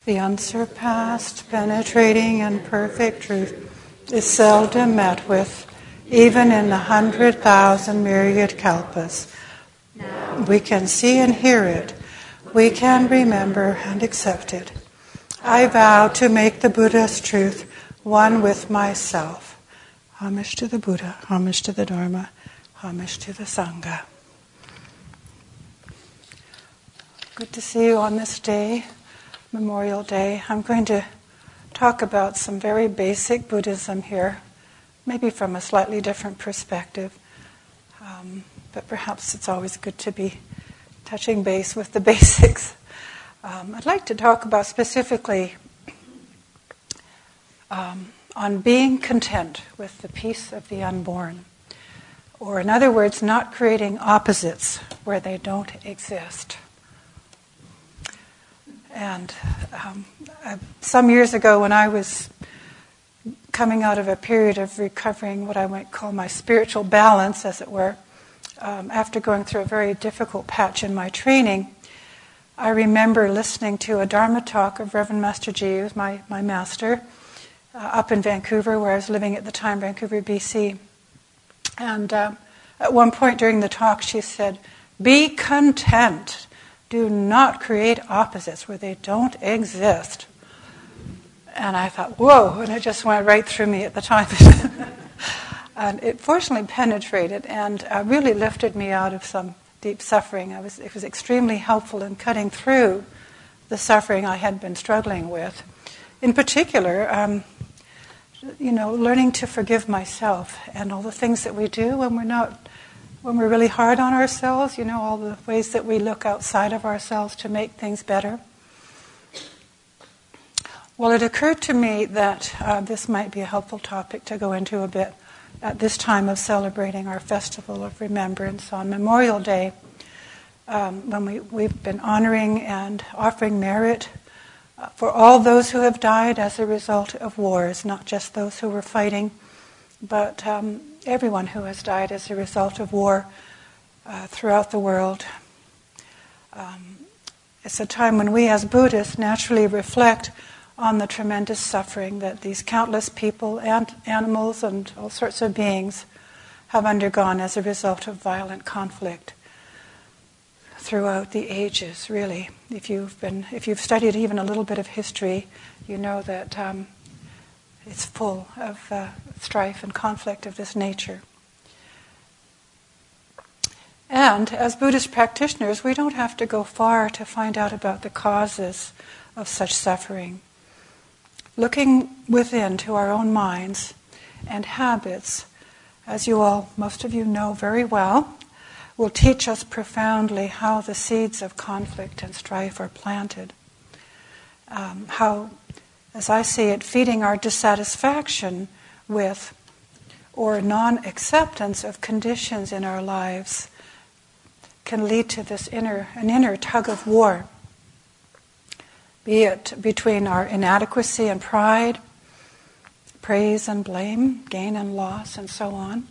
The unsurpassed, penetrating, and perfect truth is seldom met with, even in the 100,000 myriad kalpas. We can see and hear it. We can remember and accept it. I vow to make the Buddha's truth one with myself. Homage to the Buddha, homage to the Dharma, homage to the Sangha. Good to see you on this day, Memorial Day. I'm going to talk about some very basic Buddhism here, maybe from a slightly different perspective. But perhaps it's always good to be touching base with the basics. I'd like to talk about specifically on being content with the peace of the unborn. Or in other words, not creating opposites where they don't exist. And some years ago when I was coming out of a period of recovering what I might call my spiritual balance, as it were, after going through a very difficult patch in my training, I remember listening to a Dharma talk of Reverend Master Ji, who's my master, up in Vancouver, where I was living at the time, Vancouver, BC. And at one point during the talk, she said, "Be content. Do not create opposites where they don't exist." And I thought, whoa, and it just went right through me at the time. And it fortunately penetrated and really lifted me out of some deep suffering. It was extremely helpful in cutting through the suffering I had been struggling with. In particular, learning to forgive myself and all the things that we do when we're really hard on ourselves, all the ways that we look outside of ourselves to make things better. Well, it occurred to me that this might be a helpful topic to go into a bit at this time of celebrating our festival of remembrance on Memorial Day, when we've been honoring and offering merit for all those who have died as a result of wars, not just those who were fighting, but everyone who has died as a result of war throughout the world. It's a time when we as Buddhists naturally reflect on the tremendous suffering that these countless people and animals and all sorts of beings have undergone as a result of violent conflict throughout the ages, really. If you've studied even a little bit of history, you know that it's full of strife and conflict of this nature. And as Buddhist practitioners, we don't have to go far to find out about the causes of such suffering. Looking within to our own minds and habits, as most of you know very well, will teach us profoundly how the seeds of conflict and strife are planted. How, as I see it, feeding our dissatisfaction with or non-acceptance of conditions in our lives can lead to an inner tug of war, be it between our inadequacy and pride, praise and blame, gain and loss, and so on.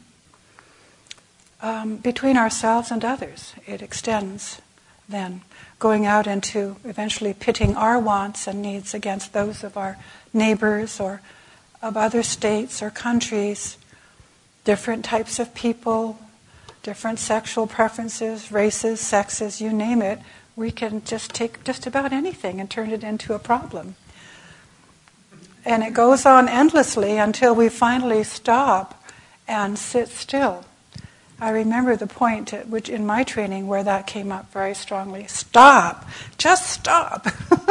Between ourselves and others, it extends then, going out into eventually pitting our wants and needs against those of our neighbors or of other states or countries, different types of people, different sexual preferences, races, sexes, you name it. We can just take just about anything and turn it into a problem. And it goes on endlessly until we finally stop and sit still. I remember the point at which in my training where that came up very strongly. Stop! Just stop!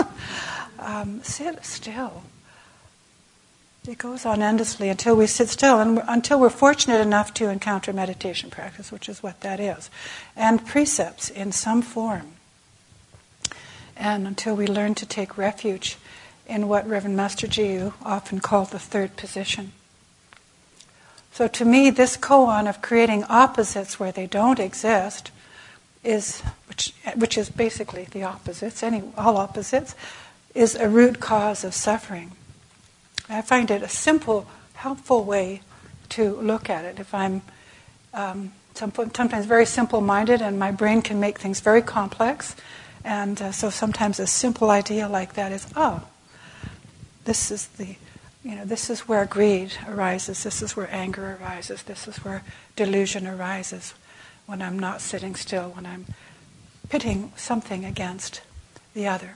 Sit still. It goes on endlessly until we sit still and until we're fortunate enough to encounter meditation practice, which is what that is, and precepts in some form. And until we learn to take refuge in what Reverend Master Ji often called the third position. So to me, this koan of creating opposites where they don't exist which is basically the opposites, all opposites, is a root cause of suffering. I find it a simple, helpful way to look at it. If I'm sometimes very simple-minded and my brain can make things very complex, And so sometimes a simple idea like that is, this is where greed arises, this is where anger arises, this is where delusion arises, when I'm not sitting still, when I'm pitting something against the other.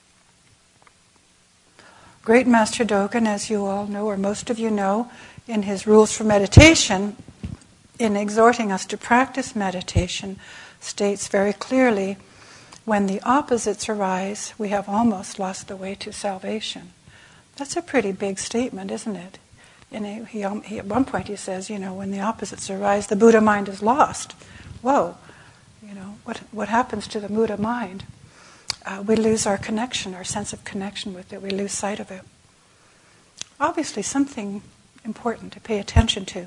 Great Master Dogen, as you all know, or most of you know, in his Rules for Meditation, in exhorting us to practice meditation, states very clearly, when the opposites arise, we have almost lost the way to salvation. That's a pretty big statement, isn't it? And he at one point he says, when the opposites arise, the Buddha mind is lost. Whoa, what happens to the Buddha mind? We lose our connection, our sense of connection with it. We lose sight of it. Obviously, something important to pay attention to.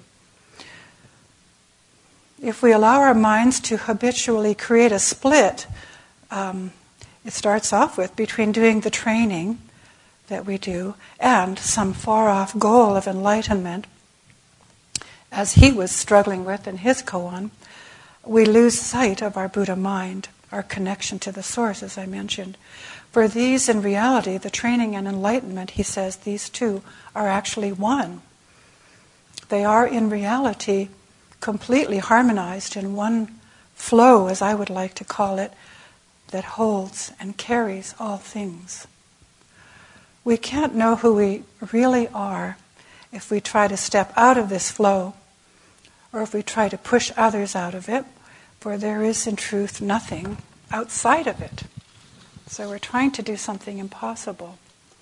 If we allow our minds to habitually create a split, it starts off with between doing the training that we do and some far-off goal of enlightenment, as he was struggling with in his koan, we lose sight of our Buddha mind, our connection to the source, as I mentioned. For these, in reality, the training and enlightenment, he says, these two are actually one. They are, in reality, completely harmonized in one flow, as I would like to call it, that holds and carries all things. We can't know who we really are if we try to step out of this flow or if we try to push others out of it, for there is in truth nothing outside of it. So we're trying to do something impossible.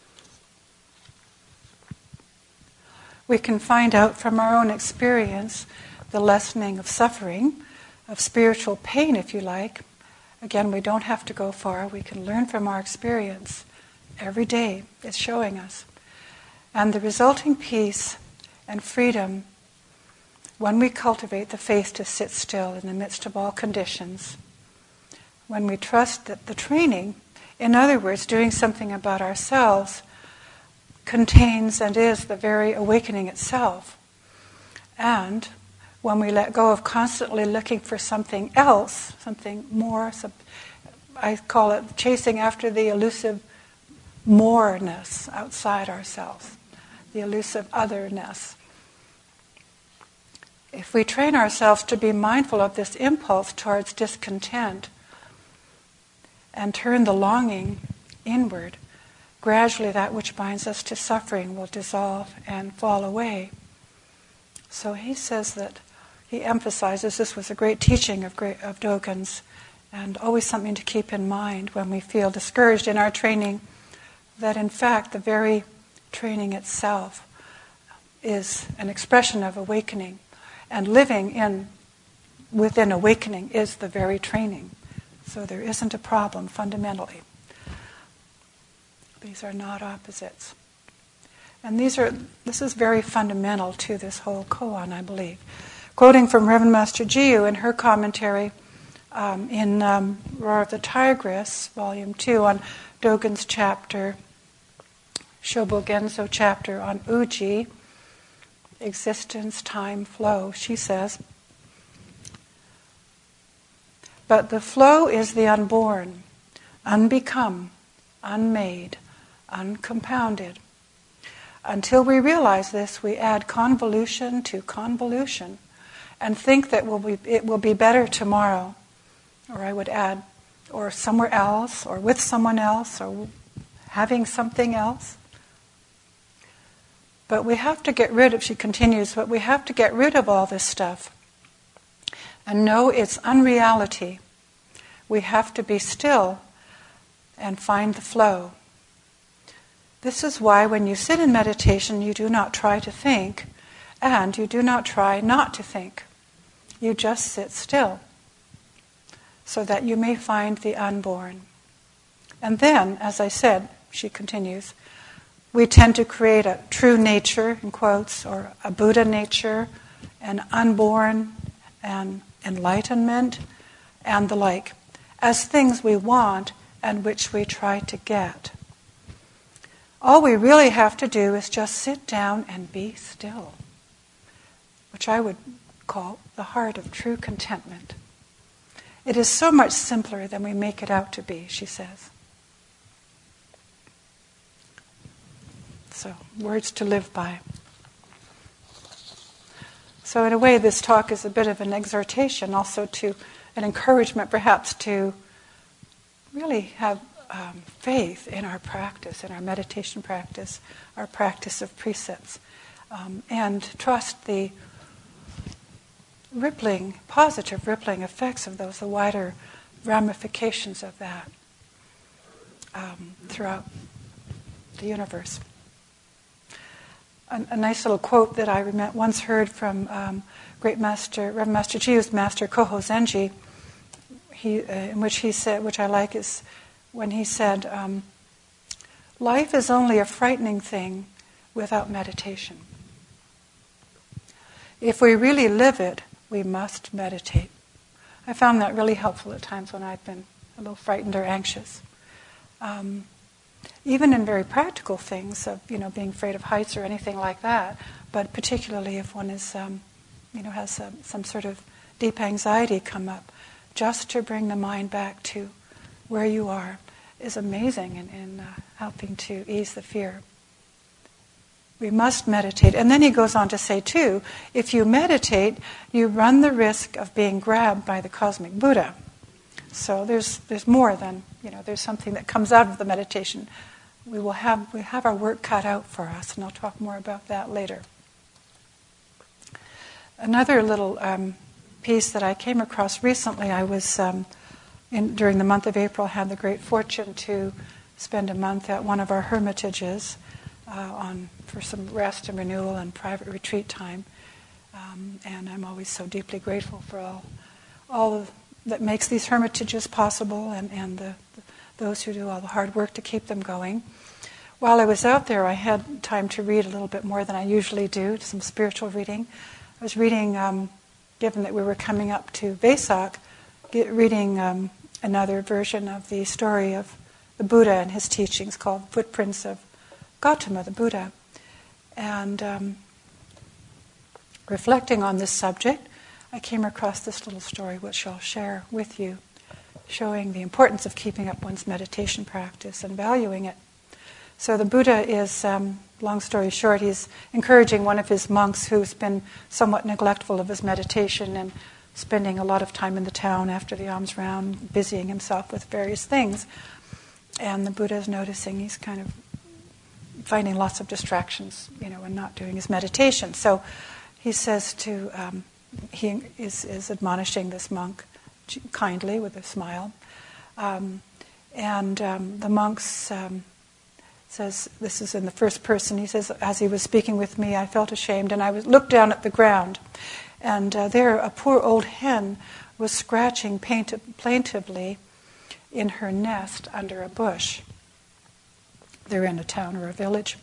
We can find out from our own experience the lessening of suffering, of spiritual pain, if you like. Again, we don't have to go far. We can learn from our experience. Every day it's showing us. And the resulting peace and freedom when we cultivate the faith to sit still in the midst of all conditions, when we trust that the training, in other words, doing something about ourselves, contains and is the very awakening itself. And when we let go of constantly looking for something else, something more, I call it chasing after the elusive moreness outside ourselves, the elusive otherness. If we train ourselves to be mindful of this impulse towards discontent and turn the longing inward, gradually that which binds us to suffering will dissolve and fall away. So he says that, he emphasizes, this was a great teaching of Dogen's, and always something to keep in mind when we feel discouraged in our training, that in fact the very training itself is an expression of awakening, and living within awakening is the very training. So there isn't a problem fundamentally. These are not opposites. And this is very fundamental to this whole koan, I believe. Quoting from Reverend Master Jiyu in her commentary in Roar of the Tigress, Volume 2, on Dogen's chapter, Shobo Genzo chapter on Uji, existence, time, flow, she says, but the flow is the unborn, unbecome, unmade, uncompounded. Until we realize this, we add convolution to convolution and think that it will be better tomorrow, or I would add, or somewhere else, or with someone else, or having something else. But we have to get rid of, she continues, but we have to get rid of all this stuff and know its unreality. We have to be still and find the flow. This is why when you sit in meditation, you do not try to think, and you do not try not to think. You just sit still, so that you may find the unborn. And then, as I said, she continues, we tend to create a true nature, in quotes, or a Buddha nature, an unborn, an enlightenment, and the like, as things we want and which we try to get. All we really have to do is just sit down and be still, which I would call the heart of true contentment. It is so much simpler than we make it out to be, she says. So, words to live by. So in a way, this talk is a bit of an exhortation, also to an encouragement perhaps to really have faith in our practice, in our meditation practice, our practice of precepts, and trust the positive rippling effects of those, the wider ramifications of that throughout the universe. A nice little quote that I once heard from great master, Reverend Master Jiu's master, Koho Zenji, in which he said, which I like, is when he said, life is only a frightening thing without meditation. If we really live it, we must meditate. I found that really helpful at times when I've been a little frightened or anxious. Even in very practical things of, being afraid of heights or anything like that, but particularly if one is, has some sort of deep anxiety come up, just to bring the mind back to where you are is amazing in helping to ease the fear. We must meditate. And then he goes on to say, too, if you meditate, you run the risk of being grabbed by the cosmic Buddha. So there's more than, there's something that comes out of the meditation. We have our work cut out for us, and I'll talk more about that later. Another little piece that I came across recently, I was, during the month of April, had the great fortune to spend a month at one of our hermitages for some rest and renewal and private retreat time. And I'm always so deeply grateful for all that makes these hermitages possible and those who do all the hard work to keep them going. While I was out there, I had time to read a little bit more than I usually do, some spiritual reading. I was reading, given that we were coming up to Vesak, reading another version of the story of the Buddha and his teachings called Footprints of Gautama, the Buddha. And reflecting on this subject, I came across this little story which I'll share with you, showing the importance of keeping up one's meditation practice and valuing it. So the Buddha is, long story short, he's encouraging one of his monks who's been somewhat neglectful of his meditation and spending a lot of time in the town after the alms round, busying himself with various things. And the Buddha is noticing he's kind of finding lots of distractions, and not doing his meditation. So he says he is admonishing this monk kindly with a smile. The monk says, this is in the first person, he says, as he was speaking with me, I felt ashamed, and I looked down at the ground, and there a poor old hen was scratching plaintively in her nest under a bush. They're in a town or a village.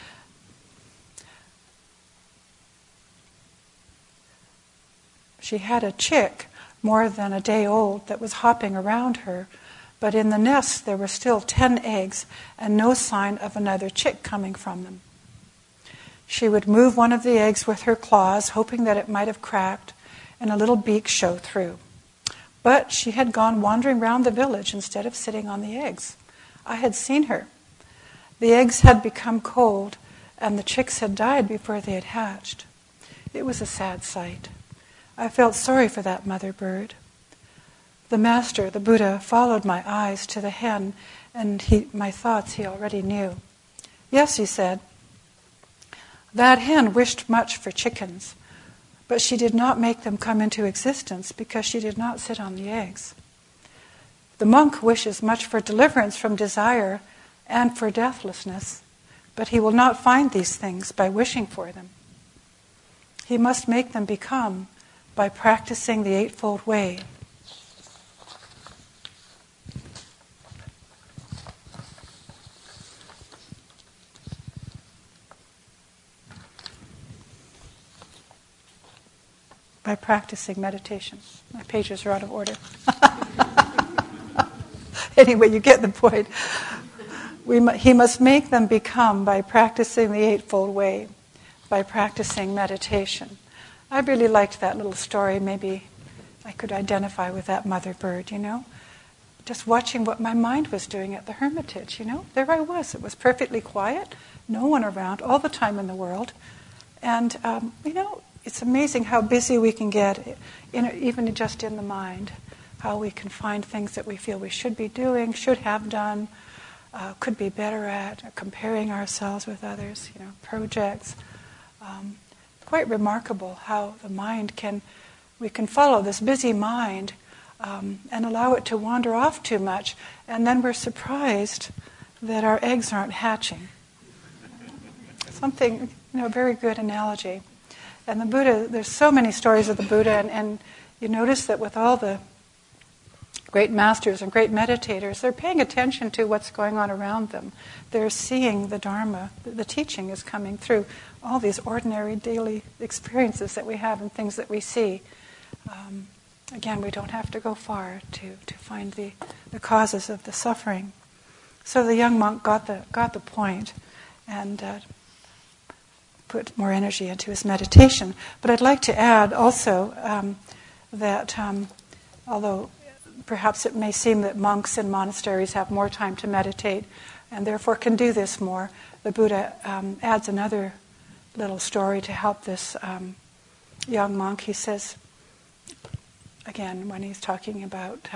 She had a chick more than a day old that was hopping around her, but in the nest there were still 10 eggs and no sign of another chick coming from them. She would move one of the eggs with her claws, hoping that it might have cracked and a little beak show through. But she had gone wandering round the village instead of sitting on the eggs. I had seen her. The eggs had become cold and the chicks had died before they had hatched. It was a sad sight. I felt sorry for that mother bird. The master, the Buddha, followed my eyes to the hen, and my thoughts he already knew. Yes, he said, that hen wished much for chickens, but she did not make them come into existence because she did not sit on the eggs. The monk wishes much for deliverance from desire and for deathlessness, but he will not find these things by wishing for them. He must make them become by practicing the Eightfold Way. By practicing meditation. My pages are out of order. Anyway, you get the point. He must make them become by practicing the Eightfold Way, by practicing meditation. I really liked that little story. Maybe I could identify with that mother bird, just watching what my mind was doing at the Hermitage, There I was. It was perfectly quiet, no one around, all the time in the world. And, it's amazing how busy we can get, even just in the mind, how we can find things that we feel we should be doing, should have done, could be better at, comparing ourselves with others, projects. Quite remarkable how the mind we can follow this busy mind and allow it to wander off too much, and then we're surprised that our eggs aren't hatching. Something, very good analogy. And the Buddha, there's so many stories of the Buddha, and you notice that with all the great masters and great meditators, they're paying attention to what's going on around them. They're seeing the Dharma, the teaching is coming through all these ordinary daily experiences that we have and things that we see. Again, we don't have to go far to find the causes of the suffering. So the young monk got the point and put more energy into his meditation. But I'd like to add also that although perhaps it may seem that monks in monasteries have more time to meditate and therefore can do this more, the Buddha adds another little story to help this young monk. He says, again, when he's talking about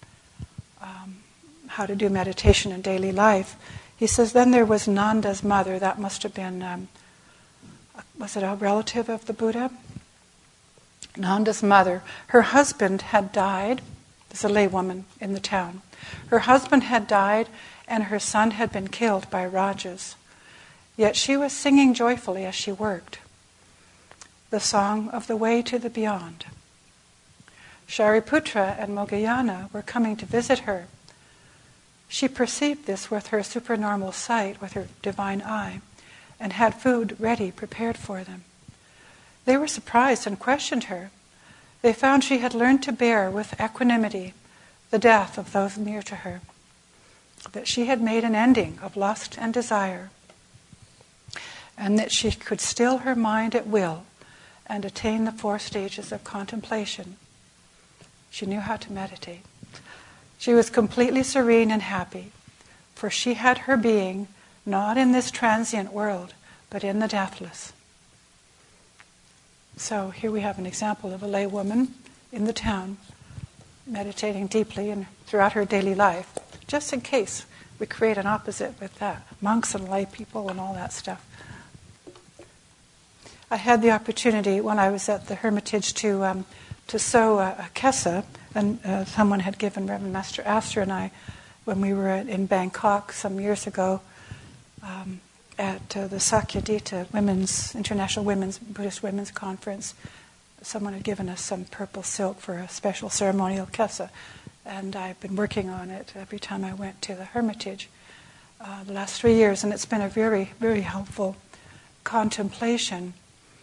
how to do meditation in daily life, he says, then there was Nanda's mother. That must have been, was it a relative of the Buddha? Nanda's mother. Her husband had died. There's a laywoman in the town. Her husband had died and her son had been killed by Rajas. Yet she was singing joyfully as she worked the song of the way to the beyond. Shariputra and Moggallana were coming to visit her. She perceived this with her supernormal sight, with her divine eye, and had food ready, prepared for them. They were surprised and questioned her. They found she had learned to bear with equanimity the death of those near to her, that she had made an ending of lust and desire, and that she could still her mind at will and attain the 4 stages of contemplation. She knew how to meditate. She was completely serene and happy, for she had her being not in this transient world, but in the deathless. So here we have an example of a lay woman in the town meditating deeply and throughout her daily life, just in case we create an opposite with that, monks and lay people and all that stuff. I had the opportunity when I was at the Hermitage to sew a kesa, and someone had given Reverend Master Astor and I, when we were in Bangkok some years ago, at the Sakyadhita International Buddhist Women's Conference. Someone had given us some purple silk for a special ceremonial kesa, and I've been working on it every time I went to the Hermitage the last 3 years, and it's been a very, very helpful contemplation,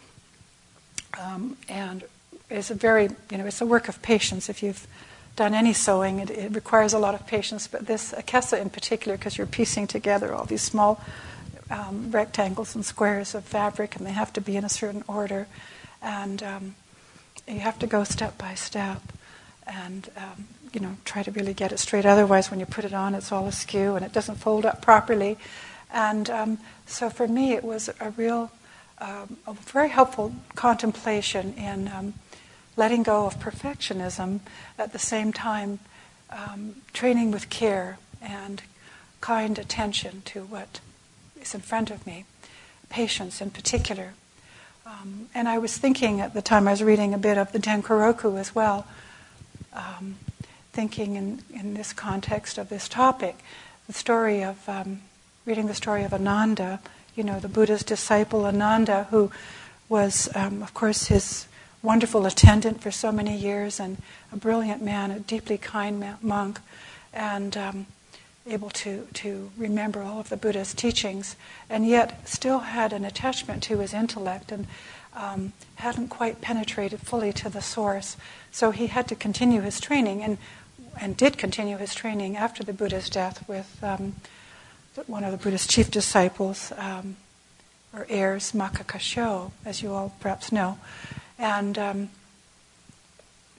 and it's a very, it's a work of patience. If you've done any sewing, it requires a lot of patience, but this kesa in particular, because you're piecing together all these small rectangles and squares of fabric, and they have to be in a certain order, and you have to go step by step and try to really get it straight. Otherwise, when you put it on, it's all askew and it doesn't fold up properly. And so for me, it was a very helpful contemplation in letting go of perfectionism, at the same time training with care and kind attention to what is in front of me, patience in particular. And I was thinking at the time, I was reading a bit of the Tenkoroku as well, thinking in this context of this topic, the story of, reading the story of Ananda, the Buddha's disciple Ananda, who was, of course, his wonderful attendant for so many years, and a brilliant man, a deeply kind monk, and able to remember all of the Buddha's teachings, and yet still had an attachment to his intellect and hadn't quite penetrated fully to the source. So he had to continue his training, and did continue his training after the Buddha's death with one of the Buddha's chief disciples, or heirs, Makakasho, as you all perhaps know. And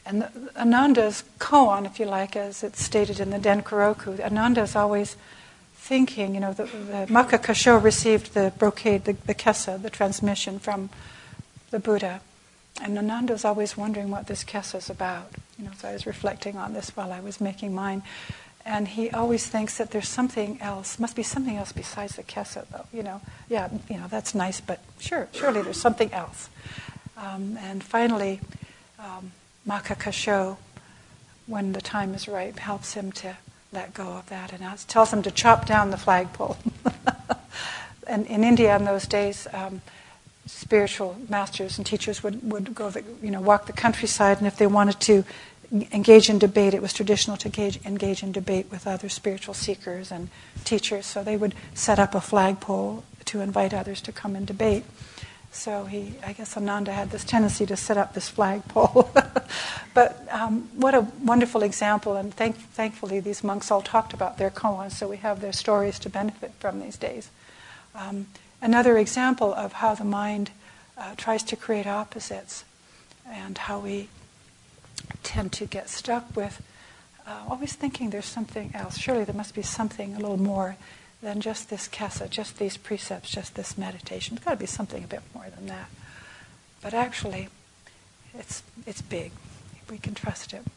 And Ananda's koan, if you like, as it's stated in the Denkoroku, Ananda is always thinking, the Maka Kasho received the brocade, the kesa, the transmission from the Buddha. And Ananda is always wondering what this kesa is about. So I was reflecting on this while I was making mine. And he always thinks that there's something else, must be something else besides the kesa, though. That's nice, but surely there's something else. And finally, Maka Kasho, when the time is right, helps him to let go of that and tells him to chop down the flagpole. And in India in those days, spiritual masters and teachers would go, walk the countryside, and if they wanted to engage in debate, it was traditional to engage in debate with other spiritual seekers and teachers. So they would set up a flagpole to invite others to come and debate. So I guess Ananda had this tendency to set up this flagpole. But what a wonderful example, and thankfully these monks all talked about their koans, so we have their stories to benefit from these days. Another example of how the mind tries to create opposites, and how we tend to get stuck with always thinking there's something else. Surely there must be something a little more than just this kesa, just these precepts, just this meditation. There's got to be something a bit more than that. But actually, it's big. We can trust it.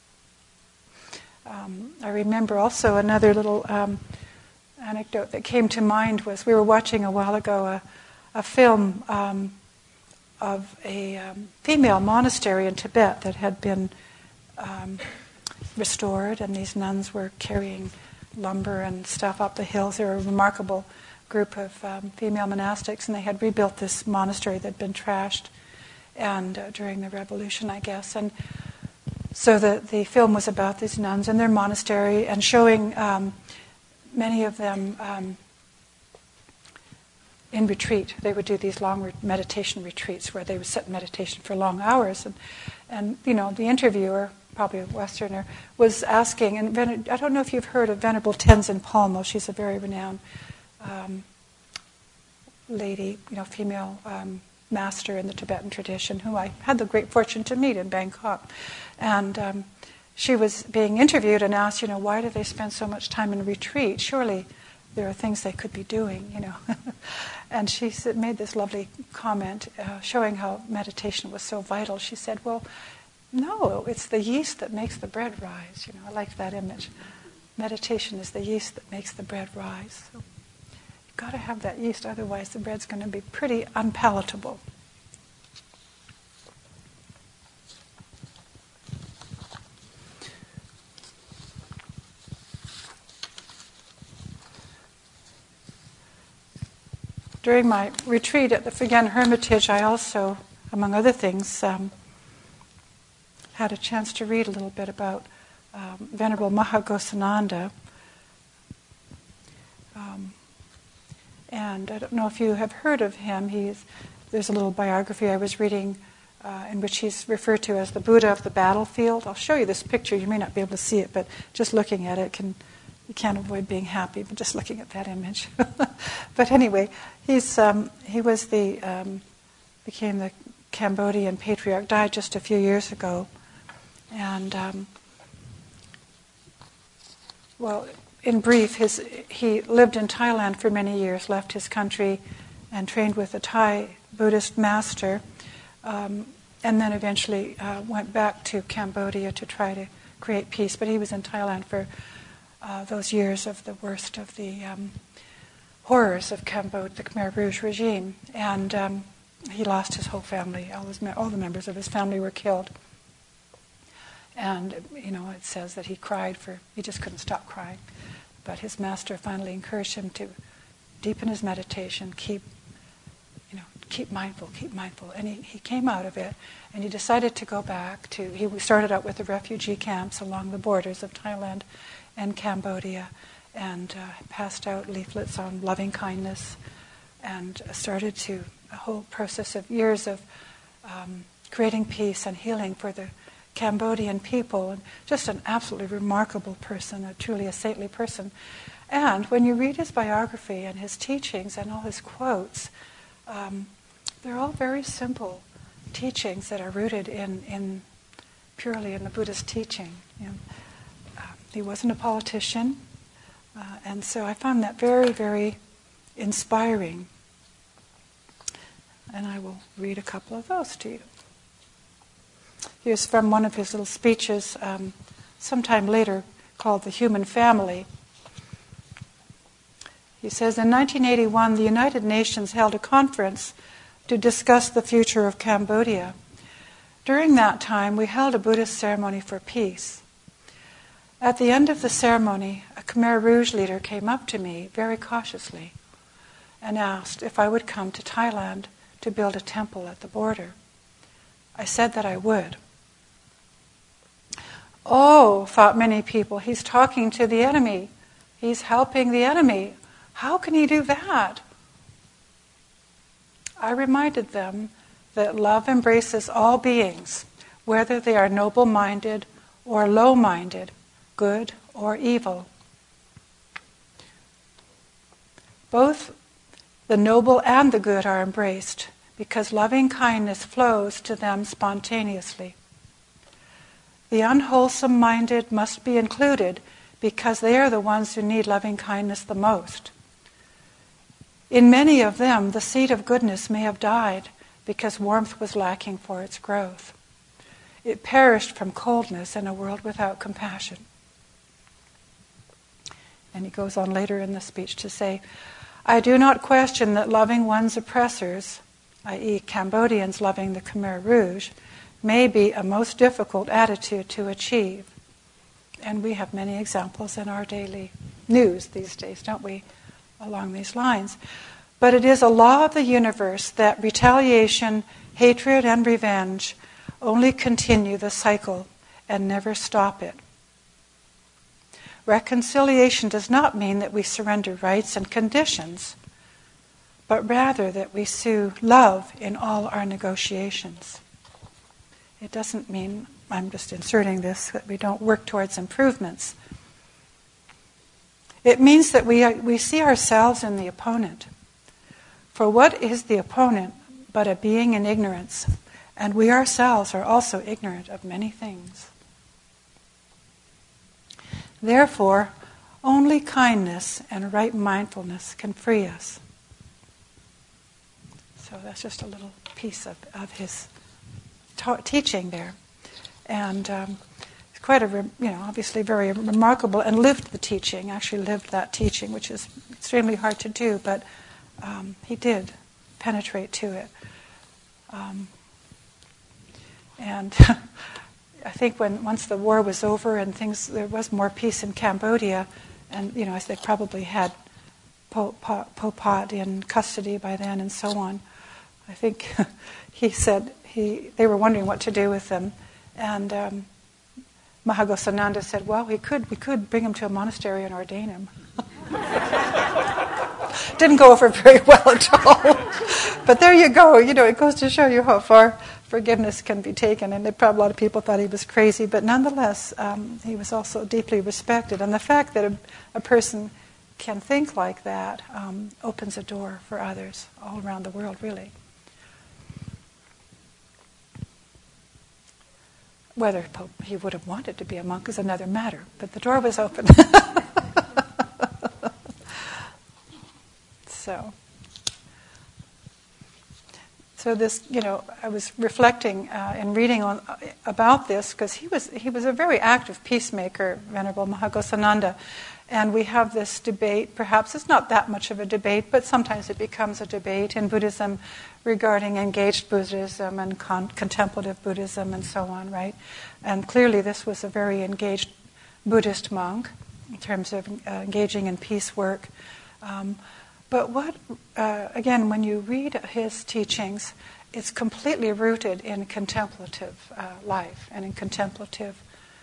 I remember also another little anecdote that came to mind was we were watching a while ago a film of a female monastery in Tibet that had been restored, and these nuns were carrying lumber and stuff up the hills. They were a remarkable group of female monastics, and they had rebuilt this monastery that had been trashed and during the revolution, I guess. And so the film was about these nuns and their monastery, and showing many of them in retreat. They would do these long meditation retreats where they would sit in meditation for long hours. And the interviewer, probably a Westerner, was asking, and I don't know if you've heard of Venerable Tenzin Palmo. She's a very renowned lady, female master in the Tibetan tradition, who I had the great fortune to meet in Bangkok. And she was being interviewed and asked, why do they spend so much time in retreat? Surely there are things they could be doing, And she made this lovely comment showing how meditation was so vital. She said, well, no, it's the yeast that makes the bread rise. I like that image. Meditation is the yeast that makes the bread rise. So you've got to have that yeast, otherwise the bread's going to be pretty unpalatable. During my retreat at the Phigyan Hermitage, I also, among other things, had a chance to read a little bit about Venerable Mahaghosananda. And I don't know if you have heard of him. There's a little biography I was reading in which he's referred to as the Buddha of the battlefield. I'll show you this picture. You may not be able to see it, but just looking at it, you can't avoid being happy, but just looking at that image. But anyway, he became the Cambodian patriarch, died just a few years ago. And, in brief, he lived in Thailand for many years, left his country and trained with a Thai Buddhist master, and then eventually went back to Cambodia to try to create peace. But he was in Thailand for those years of the worst of the horrors of Cambodia, the Khmer Rouge regime. And he lost his whole family. All the members of his family were killed. And, it says that he just couldn't stop crying. But his master finally encouraged him to deepen his meditation, keep mindful. And he came out of it, and he decided to go back he started out with the refugee camps along the borders of Thailand and Cambodia, and passed out leaflets on loving kindness, and started a whole process of years of creating peace and healing for the Cambodian people, and just an absolutely remarkable person, truly a saintly person. And when you read his biography and his teachings and all his quotes, they're all very simple teachings that are rooted in purely in the Buddhist teaching. He wasn't a politician, and so I found that very, very inspiring. And I will read a couple of those to you. Here's from one of his little speeches sometime later called The Human Family. He says, in 1981, the United Nations held a conference to discuss the future of Cambodia. During that time, we held a Buddhist ceremony for peace. At the end of the ceremony, a Khmer Rouge leader came up to me very cautiously and asked if I would come to Thailand to build a temple at the border. I said that I would. Oh, thought many people, he's talking to the enemy. He's helping the enemy. How can he do that? I reminded them that love embraces all beings, whether they are noble-minded or low-minded, good or evil. Both the noble and the good are embraced because loving kindness flows to them spontaneously. The unwholesome-minded must be included because they are the ones who need loving kindness the most. In many of them, the seed of goodness may have died because warmth was lacking for its growth. It perished from coldness in a world without compassion. And he goes on later in the speech to say, I do not question that loving one's oppressors, i.e. Cambodians loving the Khmer Rouge, may be a most difficult attitude to achieve. And we have many examples in our daily news these days, don't we, along these lines. But it is a law of the universe that retaliation, hatred, and revenge only continue the cycle and never stop it. Reconciliation does not mean that we surrender rights and conditions, but rather that we sue love in all our negotiations. It doesn't mean, I'm just inserting this, that we don't work towards improvements. It means that we see ourselves in the opponent. For what is the opponent but a being in ignorance? And we ourselves are also ignorant of many things. Therefore, only kindness and right mindfulness can free us. So that's just a little piece of his teaching there. And it's quite obviously very remarkable, and lived the teaching, actually lived that teaching, which is extremely hard to do, but he did penetrate to it. And I think once the war was over and there was more peace in Cambodia, and as they probably had Pol Pot in custody by then and so on, I think he said they were wondering what to do with them, and Mahagosananda said, "Well, we could bring him to a monastery and ordain him." Didn't go over very well at all. But there you go. It goes to show you how far forgiveness can be taken. And probably a lot of people thought he was crazy, but nonetheless, he was also deeply respected. And the fact that a person can think like that opens a door for others all around the world, really. Whether he would have wanted to be a monk is another matter, but the door was open. So this, I was reflecting and reading about this because he was a very active peacemaker, Venerable Mahagosananda, and we have this debate. Perhaps it's not that much of a debate, but sometimes it becomes a debate in Buddhism regarding engaged Buddhism and contemplative Buddhism and so on, right? And clearly, this was a very engaged Buddhist monk in terms of engaging in peace work. But again, when you read his teachings, it's completely rooted in contemplative life and in contemplative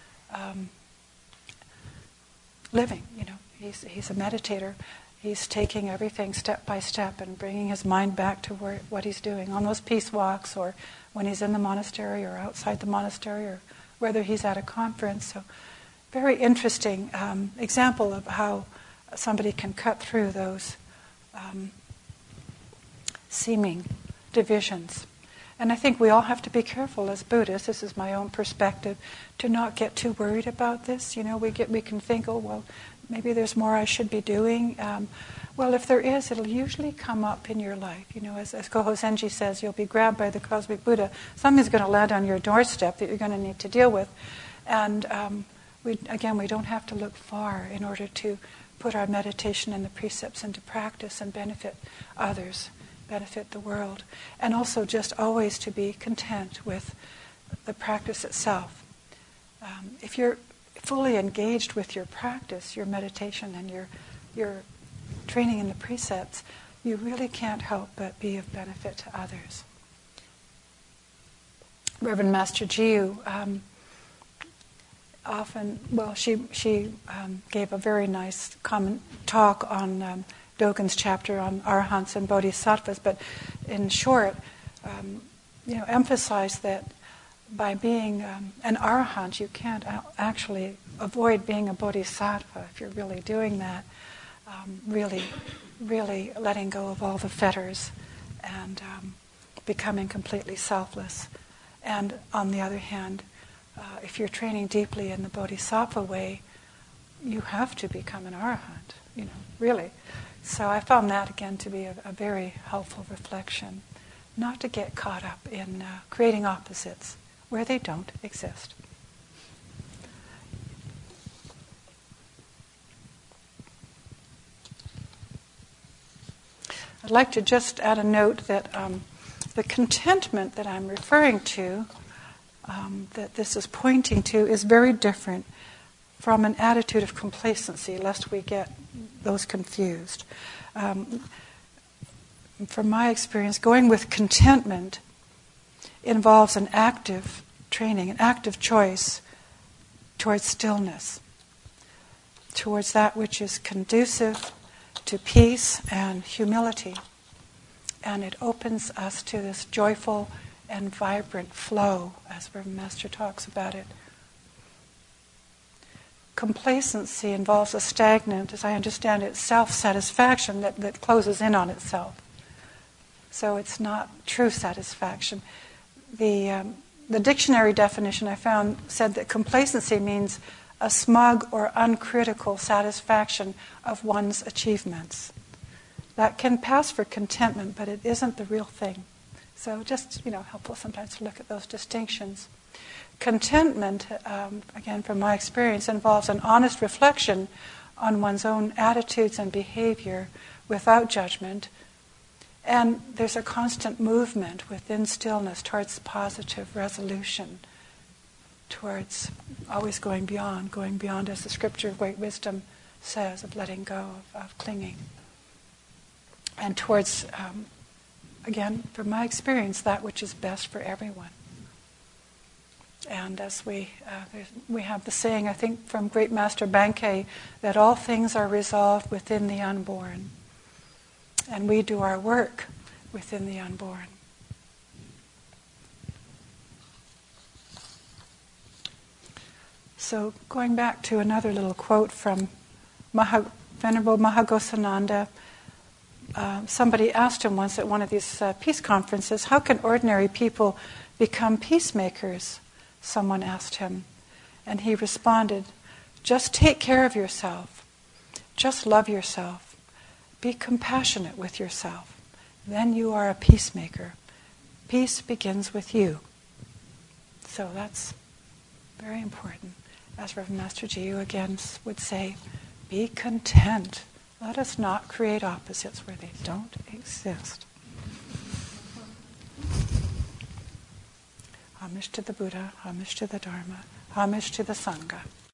living. He's a meditator. He's taking everything step by step and bringing his mind back to what he's doing on those peace walks, or when he's in the monastery or outside the monastery, or whether he's at a conference. So, very interesting example of how somebody can cut through those seeming divisions. And I think we all have to be careful as Buddhists, this is my own perspective, to not get too worried about this. We can think, oh, well, maybe there's more I should be doing. Well, if there is, it'll usually come up in your life. As Goho Senji says, you'll be grabbed by the cosmic Buddha. Something's going to land on your doorstep that you're going to need to deal with. And we don't have to look far in order to put our meditation and the precepts into practice and benefit others, benefit the world. And also just always to be content with the practice itself. If you're fully engaged with your practice, your meditation and your training in the precepts, you really can't help but be of benefit to others. Reverend Master Jiyu she gave a very nice talk on Dogen's chapter on Arahants and Bodhisattvas, but in short, emphasized that by being an Arahant, you can't actually avoid being a Bodhisattva if you're really doing that, really letting go of all the fetters and becoming completely selfless. And on the other hand, if you're training deeply in the Bodhisattva way, you have to become an Arahant, really. So I found that again to be a very helpful reflection, not to get caught up in creating opposites where they don't exist. I'd like to just add a note that the contentment that I'm referring to, that this is pointing to, is very different from an attitude of complacency, lest we get those confused. From my experience, going with contentment involves an active training, an active choice towards stillness, towards that which is conducive to peace and humility. And it opens us to this joyful and vibrant flow, as Reverend Master talks about it. Complacency involves a stagnant, as I understand it, self-satisfaction that closes in on itself. So it's not true satisfaction. The dictionary definition I found said that complacency means a smug or uncritical satisfaction of one's achievements. That can pass for contentment, but it isn't the real thing. So just, helpful sometimes to look at those distinctions. Contentment, again from my experience, involves an honest reflection on one's own attitudes and behavior without judgment. And there's a constant movement within stillness towards positive resolution, towards always going beyond, as the Scripture of Great Wisdom says, of letting go, of clinging. And towards, again, from my experience, that which is best for everyone. And as we have the saying, I think, from Great Master Bankei, that all things are resolved within the unborn. And we do our work within the unborn. So going back to another little quote from Venerable Mahaghosananda, somebody asked him once at one of these peace conferences, how can ordinary people become peacemakers? Someone asked him. And he responded, just take care of yourself. Just love yourself. Be compassionate with yourself. Then you are a peacemaker. Peace begins with you. So that's very important. As Reverend Master Jiyu again would say, be content. Let us not create opposites where they don't exist. Homage to the Buddha, homage to the Dharma, homage to the Sangha.